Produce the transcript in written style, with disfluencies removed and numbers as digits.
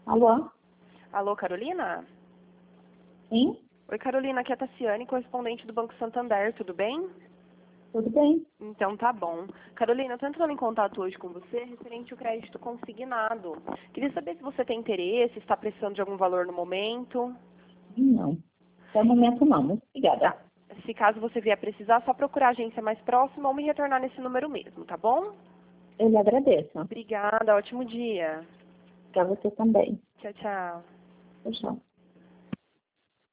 Alô? Alô, Carolina? Sim? Oi, Carolina, aqui é a Tassiane, correspondente do Banco Santander, tudo bem? Tudo bem? Então tá bom. Carolina, eu tô entrando em contato hoje com você referente ao crédito consignado. Queria saber se você tem interesse, está precisando de algum valor no momento. Não. Até o momento não. Muito obrigada. Tá. Se caso você vier precisar, só procurar a agência mais próxima ou me retornar nesse número mesmo, tá bom? Eu lhe agradeço. Obrigada, ótimo dia. Para você também. Tchau, tchau. Tchau, tchau.